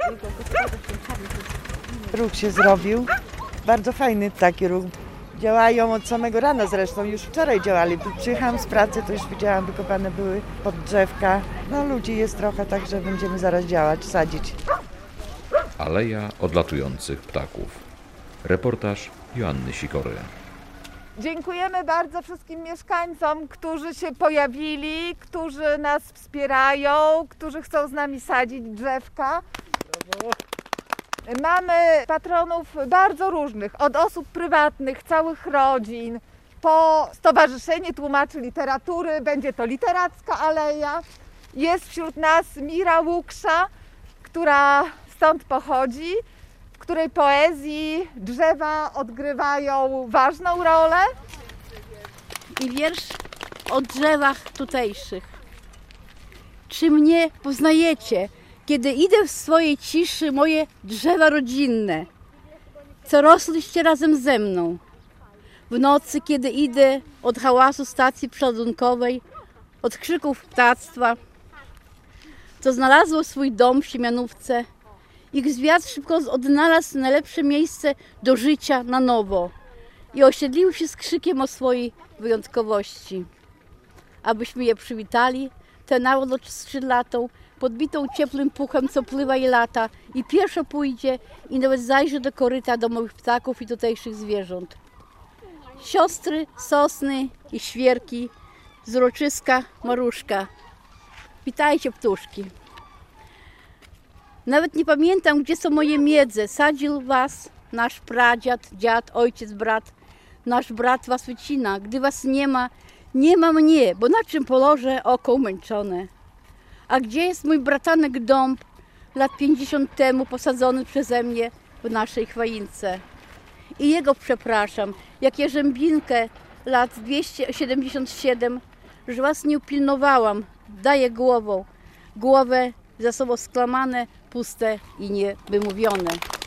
Ruch się zrobił. Bardzo fajny taki ruch. Działają od samego rana zresztą, już wczoraj działali. Przyjechałam z pracy, to już widziałam, wykopane były pod drzewka. No ludzi jest trochę, także będziemy zaraz działać, sadzić. Aleja odlatujących ptaków. Reportaż Joanny Sikory. Dziękujemy bardzo wszystkim mieszkańcom, którzy się pojawili, którzy nas wspierają, którzy chcą z nami sadzić drzewka. Mamy patronów bardzo różnych, od osób prywatnych, całych rodzin, po Stowarzyszenie Tłumaczy Literatury, będzie to literacka aleja. Jest wśród nas Mira Łuksza, która stąd pochodzi, w której poezji drzewa odgrywają ważną rolę. I wiersz o drzewach tutejszych. Czy mnie poznajecie, kiedy idę w swojej ciszy moje drzewa rodzinne, co rosłyście razem ze mną? W nocy, kiedy idę od hałasu stacji przeładunkowej, od krzyków ptactwa, co znalazło swój dom w Siemianówce, ich zwiat szybko odnalazł najlepsze miejsce do życia na nowo i osiedlił się z krzykiem o swojej wyjątkowości. Abyśmy je przywitali, tę narodość skrzydlatą, podbitą ciepłym puchem, co pływa i lata i pieszo pójdzie i nawet zajrzy do koryta domowych ptaków i tutejszych zwierząt. Siostry, sosny i świerki, z uroczyska Maruszka. Witajcie, ptuszki. Nawet nie pamiętam, gdzie są moje miedze. Sadził was nasz pradziad, dziad, ojciec, brat. Nasz brat was wycina. Gdy was nie ma mnie, bo na czym położę oko umęczone. A gdzie jest mój bratanek dąb, lat 50 temu posadzony przeze mnie w naszej chwajince? I jego przepraszam, jak Jarzębinkę lat 277, że was nie upilnowałam, daję głowę za sobą sklamane, puste i niewymówione.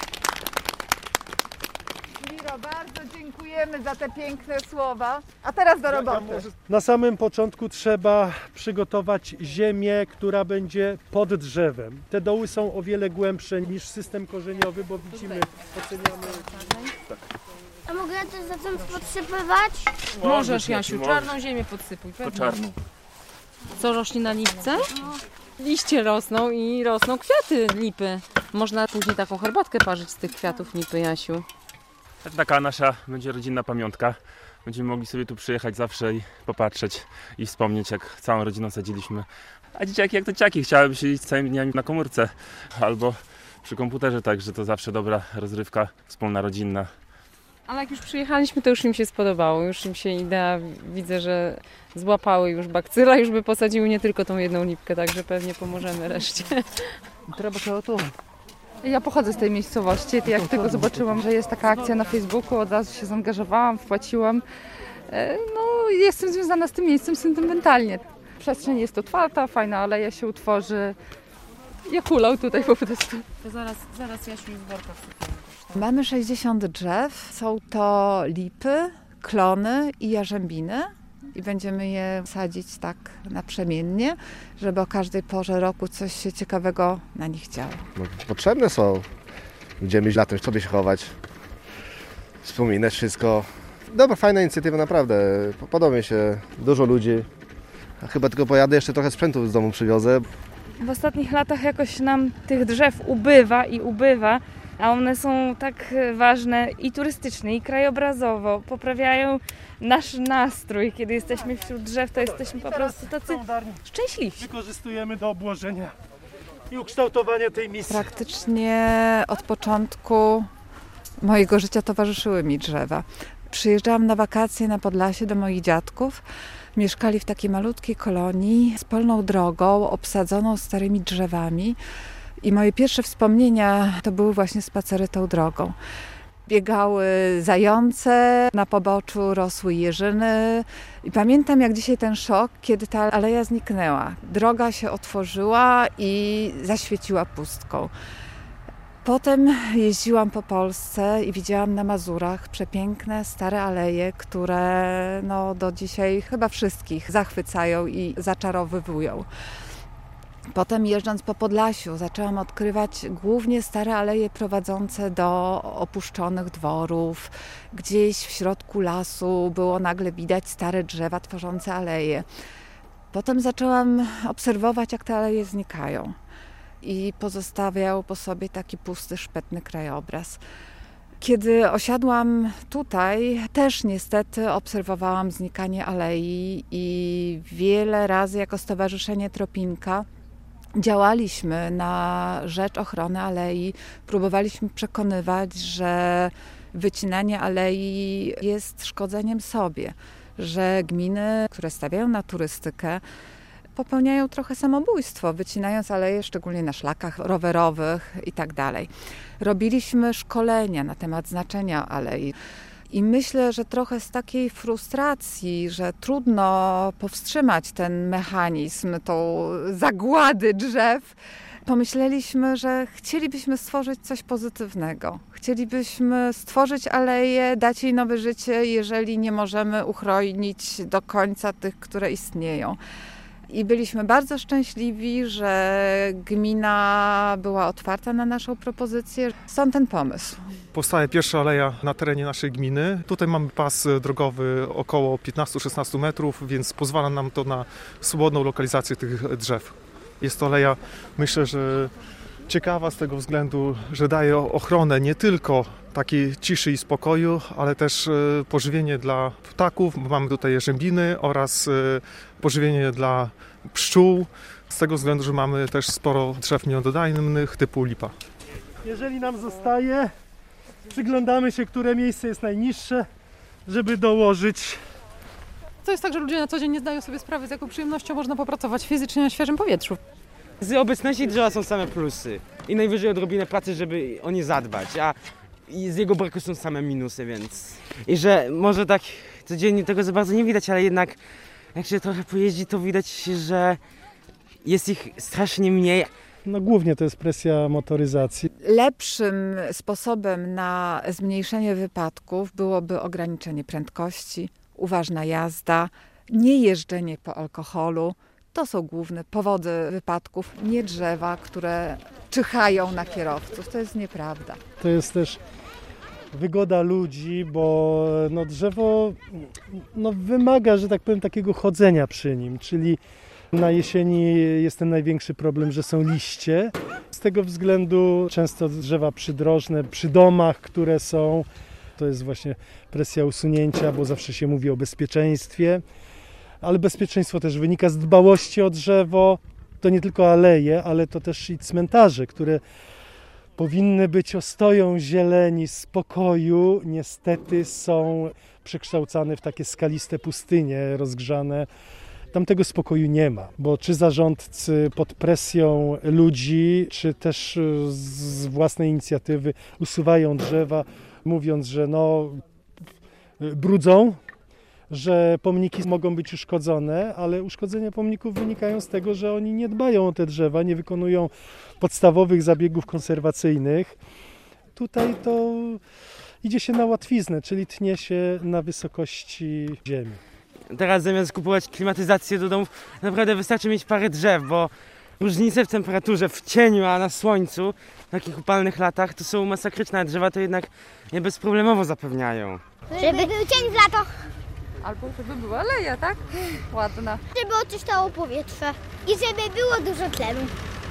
Miro, bardzo dziękujemy za te piękne słowa. A teraz do roboty. Na samym początku trzeba przygotować ziemię, która będzie pod drzewem. Te doły są o wiele głębsze niż system korzeniowy, bo widzimy, oceniamy... Tak. A mogę ja też zacząć podsypywać? Możesz, Jasiu, czarną ziemię podsypuj. Czarną. Co rośnie na lipce? Liście rosną i rosną kwiaty lipy. Można później taką herbatkę parzyć z tych kwiatów lipy, Jasiu. Taka nasza będzie rodzinna pamiątka. Będziemy mogli sobie tu przyjechać zawsze i popatrzeć i wspomnieć, jak całą rodziną sadziliśmy. A dzieciaki jak to dzieciaki, chciałyby siedzieć całymi dniami na komórce albo przy komputerze, także to zawsze dobra rozrywka wspólna, rodzinna. Ale jak już przyjechaliśmy, to już im się spodobało. Już im się idea, widzę, że złapały już bakcyla, już by posadziły nie tylko tą jedną lipkę, także pewnie pomożemy reszcie. Ja pochodzę z tej miejscowości. Jak tylko zobaczyłam, że jest taka akcja na Facebooku, od razu się zaangażowałam, wpłaciłam. No, jestem związana z tym miejscem sentymentalnie. Przestrzeń jest otwarta, fajna aleja się utworzy. Jak hulał tutaj po prostu. To zaraz Jasiu z worka wsypiemy. Mamy 60 drzew. Są to lipy, klony i jarzębiny. I będziemy je sadzić tak naprzemiennie, żeby o każdej porze roku coś się ciekawego na nich działo. No, potrzebne są. Będziemy latem sobie się chować, wspominać wszystko. Dobra, fajna inicjatywa, naprawdę. Podoba mi się, dużo ludzi. A chyba tylko pojadę, jeszcze trochę sprzętu z domu przywiozę. W ostatnich latach jakoś nam tych drzew ubywa, a one są tak ważne i turystycznie, i krajobrazowo. Poprawiają nasz nastrój. Kiedy jesteśmy wśród drzew, to jesteśmy po prostu tacy szczęśliwi. Wykorzystujemy do obłożenia i ukształtowania tej misji. Praktycznie od początku mojego życia towarzyszyły mi drzewa. Przyjeżdżałam na wakacje na Podlasie do moich dziadków. Mieszkali w takiej malutkiej kolonii z polną drogą obsadzoną starymi drzewami. I moje pierwsze wspomnienia to były właśnie spacery tą drogą. Biegały zające, na poboczu rosły jeżyny. I pamiętam jak dzisiaj ten szok, kiedy ta aleja zniknęła. Droga się otworzyła i zaświeciła pustką. Potem jeździłam po Polsce i widziałam na Mazurach przepiękne, stare aleje, które do dzisiaj chyba wszystkich zachwycają i zaczarowywują. Potem jeżdżąc po Podlasiu zaczęłam odkrywać głównie stare aleje prowadzące do opuszczonych dworów. Gdzieś w środku lasu było nagle widać stare drzewa tworzące aleje. Potem zaczęłam obserwować, jak te aleje znikają i pozostawiał po sobie taki pusty, szpetny krajobraz. Kiedy osiadłam tutaj, też niestety obserwowałam znikanie alei i wiele razy jako Stowarzyszenie Tropinka działaliśmy na rzecz ochrony alei. Próbowaliśmy przekonywać, że wycinanie alei jest szkodzeniem sobie, że gminy, które stawiają na turystykę, popełniają trochę samobójstwo, wycinając aleje, szczególnie na szlakach rowerowych i tak dalej. Robiliśmy szkolenia na temat znaczenia alei. I myślę, że trochę z takiej frustracji, że trudno powstrzymać ten mechanizm, tą zagłady drzew, pomyśleliśmy, że chcielibyśmy stworzyć coś pozytywnego. Chcielibyśmy stworzyć aleję, dać jej nowe życie, jeżeli nie możemy uchronić do końca tych, które istnieją. I byliśmy bardzo szczęśliwi, że gmina była otwarta na naszą propozycję. Stąd ten pomysł. Powstaje pierwsza aleja na terenie naszej gminy. Tutaj mamy pas drogowy około 15-16 metrów, więc pozwala nam to na swobodną lokalizację tych drzew. Jest to aleja, myślę, że ciekawa z tego względu, że daje ochronę nie tylko takiej ciszy i spokoju, ale też pożywienie dla ptaków. Mamy tutaj jarzębiny oraz pożywienie dla pszczół. Z tego względu, że mamy też sporo drzew miododajnych typu lipa. Jeżeli nam zostaje, przyglądamy się, które miejsce jest najniższe, żeby dołożyć. To jest tak, że ludzie na co dzień nie zdają sobie sprawy, z jaką przyjemnością można popracować fizycznie na świeżym powietrzu. Z obecności drzewa są same plusy i najwyżej odrobinę pracy, żeby o nie zadbać, a z jego braku są same minusy, więc... I że może tak codziennie tego za bardzo nie widać, ale jednak jak się trochę pojeździ, to widać, że jest ich strasznie mniej. No głównie to jest presja motoryzacji. Lepszym sposobem na zmniejszenie wypadków byłoby ograniczenie prędkości, uważna jazda, nie jeżdżenie po alkoholu. To są główne powody wypadków, nie drzewa, które czyhają na kierowców. To jest nieprawda. To jest też wygoda ludzi, bo drzewo wymaga, że tak powiem, takiego chodzenia przy nim, czyli na jesieni jest ten największy problem, że są liście. Z tego względu często drzewa przydrożne, przy domach, które są, to jest właśnie presja usunięcia, bo zawsze się mówi o bezpieczeństwie. Ale bezpieczeństwo też wynika z dbałości o drzewo. To nie tylko aleje, ale to też i cmentarze, które powinny być ostoją zieleni, spokoju. Niestety są przekształcane w takie skaliste pustynie rozgrzane. Tam tego spokoju nie ma, bo czy zarządcy pod presją ludzi, czy też z własnej inicjatywy usuwają drzewa, mówiąc, że brudzą, że pomniki mogą być uszkodzone, ale uszkodzenia pomników wynikają z tego, że oni nie dbają o te drzewa, nie wykonują podstawowych zabiegów konserwacyjnych. Tutaj to idzie się na łatwiznę, czyli tnie się na wysokości ziemi. Teraz zamiast kupować klimatyzację do domów, naprawdę wystarczy mieć parę drzew, bo różnice w temperaturze, w cieniu, a na słońcu w takich upalnych latach to są masakryczne, a drzewa to jednak nie bezproblemowo zapewniają. Żeby był cień w lato. Albo żeby była aleja, tak? Ładna. Żeby oczyszczało powietrze i żeby było dużo tlenu.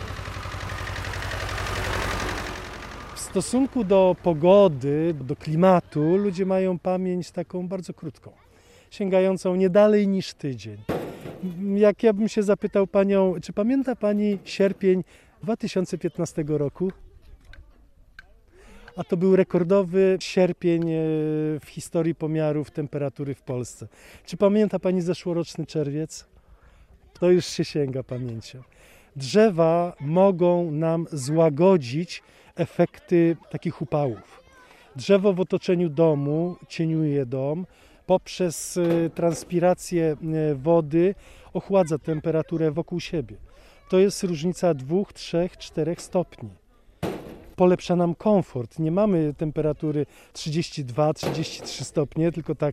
W stosunku do pogody, do klimatu, ludzie mają pamięć taką bardzo krótką, sięgającą nie dalej niż tydzień. Jak ja bym się zapytał panią, czy pamięta pani sierpień 2015 roku? A to był rekordowy sierpień w historii pomiarów temperatury w Polsce. Czy pamięta pani zeszłoroczny czerwiec? To już się sięga pamięcią. Drzewa mogą nam złagodzić efekty takich upałów. Drzewo w otoczeniu domu cieniuje dom, poprzez transpirację wody ochładza temperaturę wokół siebie. To jest różnica 2, 3, 4 stopni. polepsza nam komfort. Nie mamy temperatury 32-33 stopnie, tylko tak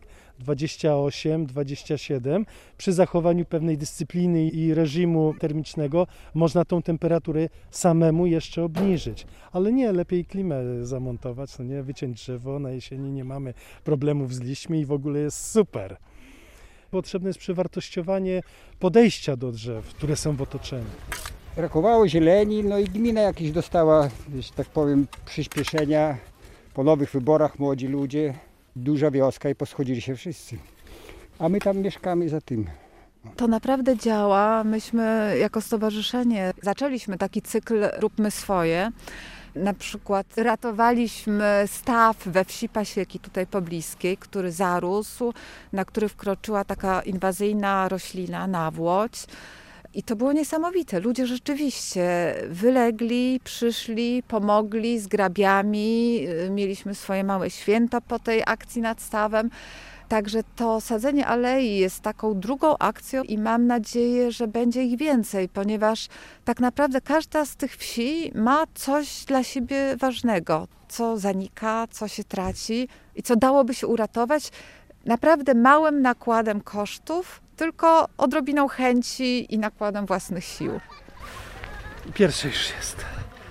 28-27. Przy zachowaniu pewnej dyscypliny i reżimu termicznego można tą temperaturę samemu jeszcze obniżyć. Ale nie, lepiej klimę zamontować, no nie, wyciąć drzewo, na jesieni nie mamy problemów z liśćmi i w ogóle jest super. Potrzebne jest przewartościowanie podejścia do drzew, które są w otoczeniu. Brakowało zieleni, no i gmina jakieś dostała, że tak powiem, przyspieszenia. Po nowych wyborach młodzi ludzie, duża wioska i poschodzili się wszyscy. A my tam mieszkamy za tym. To naprawdę działa. Myśmy jako stowarzyszenie zaczęliśmy taki cykl Róbmy swoje. Na przykład ratowaliśmy staw we wsi Pasieki tutaj pobliskiej, który zarósł, na który wkroczyła taka inwazyjna roślina, nawłoć. I to było niesamowite. Ludzie rzeczywiście wylegli, przyszli, pomogli z grabiami. Mieliśmy swoje małe święto po tej akcji nad stawem. Także to sadzenie alei jest taką drugą akcją i mam nadzieję, że będzie ich więcej, ponieważ tak naprawdę każda z tych wsi ma coś dla siebie ważnego, co zanika, co się traci i co dałoby się uratować naprawdę małym nakładem kosztów, tylko odrobiną chęci i nakładem własnych sił. Pierwszy już jest.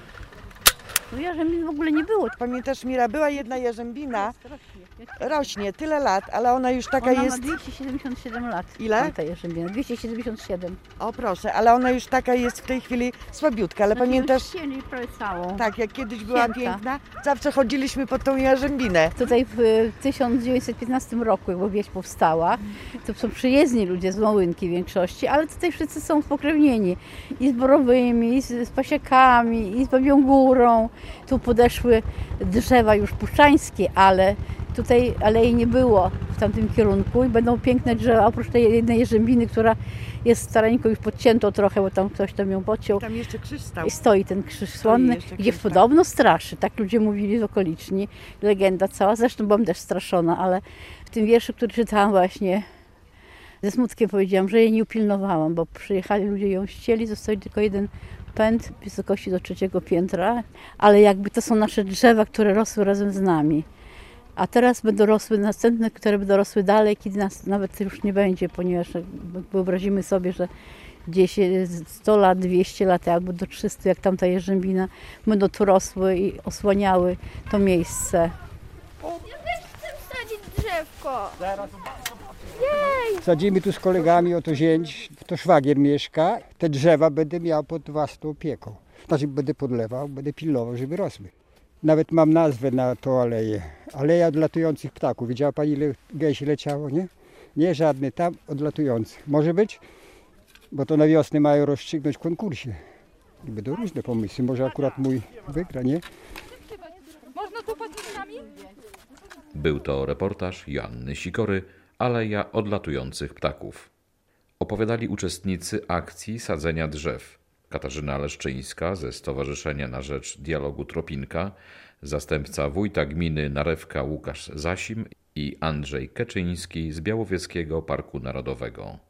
Tu jarzębin w ogóle nie było. Pamiętasz, Mira, była jedna jarzębina, rośnie tyle lat, ale ona już taka ona jest... ma 277 lat. Ile? Ta jarzębina, 277. O proszę, ale ona już taka jest w tej chwili słabiutka, ale pamiętasz... Ścięli prawie całą. Tak, jak kiedyś była Święta. piękna, zawsze chodziliśmy pod tą jarzębinę. Tutaj w 1915 roku, jak wieś powstała, to są przyjezdni ludzie z Małynki w większości, ale tutaj wszyscy są spokrewnieni. I z Borowymi, i z Pasiekami, i z Babią Górą. Tu podeszły drzewa już puszczańskie, ale tutaj alei nie było w tamtym kierunku i będą piękne drzewa, oprócz tej jednej jarzębiny, która jest starańko już podcięto trochę, bo tam ktoś tam ją podciął. Tam jeszcze krzyż stał. I stoi ten krzyż słonny, gdzie podobno straszy, tak ludzie mówili z okoliczni. Legenda cała, zresztą byłam też straszona, ale w tym wierszu, który czytałam właśnie, ze smutkiem powiedziałam, że jej nie upilnowałam, bo przyjechali ludzie ją ścieli, został tylko jeden pęd w wysokości do 3. piętra, ale jakby to są nasze drzewa, które rosły razem z nami. A teraz będą rosły następne, które będą rosły dalej, kiedy nas nawet już nie będzie, ponieważ wyobrazimy sobie, że gdzieś 100 lat, 200 lat albo do 300, jak tamta jarzębina, będą tu rosły i osłaniały to miejsce. Ja też chcę wsadzić drzewko. Jej! Sadzimy tu z kolegami, oto zięć, to szwagier mieszka. Te drzewa będę miał pod własną opieką. Znaczy będę podlewał, będę pilnował, żeby rosły. Nawet mam nazwę na tą aleję. Aleja odlatujących ptaków. Widziała pani, ile gęsi leciało, nie? Nie żadne, tam odlatujących. Może być? Bo to na wiosnę mają rozstrzygnąć w konkursie. I będą różne pomysły. Może akurat mój wygra, nie? Można tu pod nami? Był to reportaż Joanny Sikory, Aleja odlatujących ptaków. Opowiadali uczestnicy akcji sadzenia drzew. Katarzyna Leszczyńska ze Stowarzyszenia na Rzecz Dialogu Tropinka, zastępca wójta gminy Narewka Łukasz Zasim i Andrzej Keczyński z Białowieskiego Parku Narodowego.